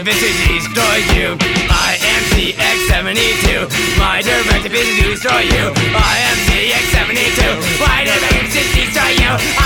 is to destroy you. I am CX72. My directive is to destroy you. I am CX72. My directive is to destroy you.